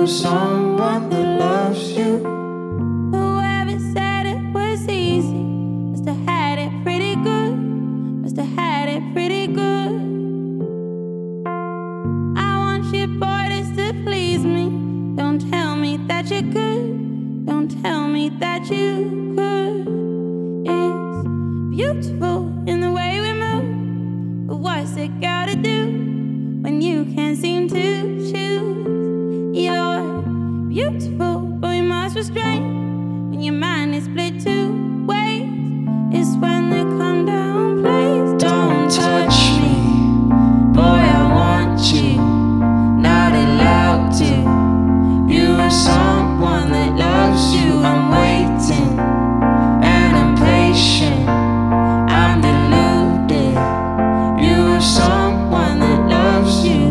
with someone that loves you. Whoever said it was easy must have had it pretty good. Must have had it pretty good. I want your borders to please me. Don't tell me that you're good. Don't tell me that you could. It's beautiful in the way we move, but what's it gotta do when you can't seem to choose? You're beautiful, but you must restrain when your mind is split two ways. It's when they come down, please don't touch me. Boy, I want you, not allowed to. You are someone that loves you. I'm waiting and I'm patient. I'm deluded. You are someone that loves you.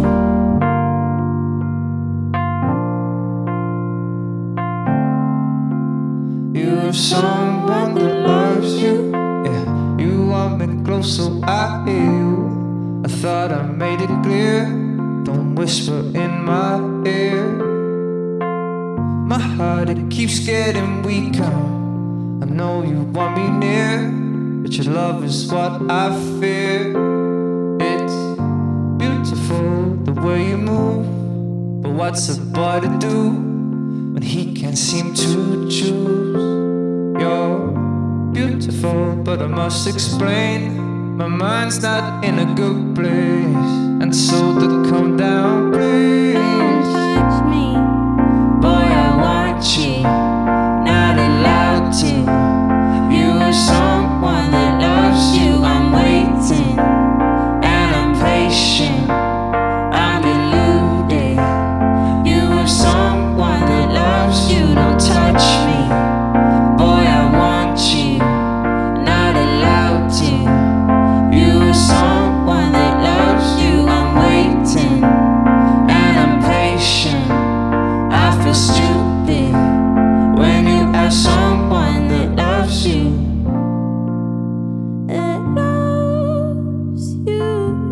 You have someone that loves you. Yeah, you want me close, so I hear you. I thought I made it clear. Don't whisper in my ear. My heart, it keeps getting weaker. I know you want me near, but your love is what I fear. It's beautiful the way you move, but what's a boy to do when he can't seem to choose? You're beautiful, but I must explain, my mind's not in a good place, and so to come down, please. Don't touch me. Boy, I want you, not allowed to. You are someone that loves you. I'm waiting and I'm patient. I'm deluded. You are someone that loves you. Don't touch me. Boy, I want you, not allowed to. You are someone that loves you. I'm waiting and I'm patient. I feel stupid when you have someone that loves you. That loves you.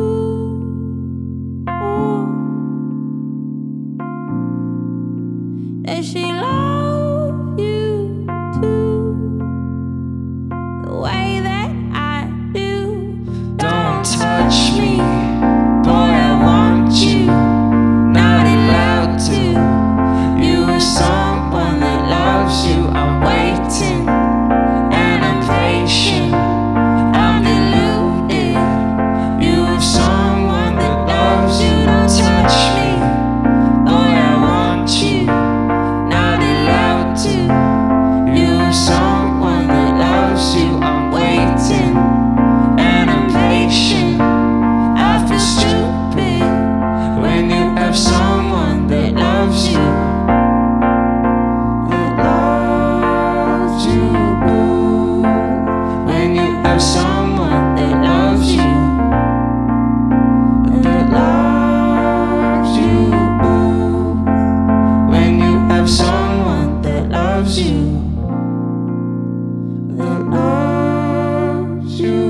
Does she love you too? The way that I do. Don't touch me. Boy, I want you, not allowed to. You are someone that loves you. I'm waiting and I'm patient. I'm deluded. You are someone that loves you. Don't touch me. Boy, I want you, not allowed to. You are someone that loves you. I'm waiting and I'm patient. I feel stupid when you have someone that loves you. That loves you. When you have someone that loves you. That loves you. When you have someone that loves you. That loves you.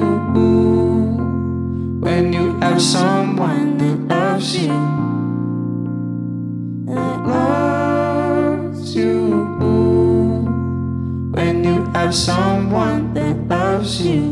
When you have someone That loves you. That loves you. When you have someone that loves you.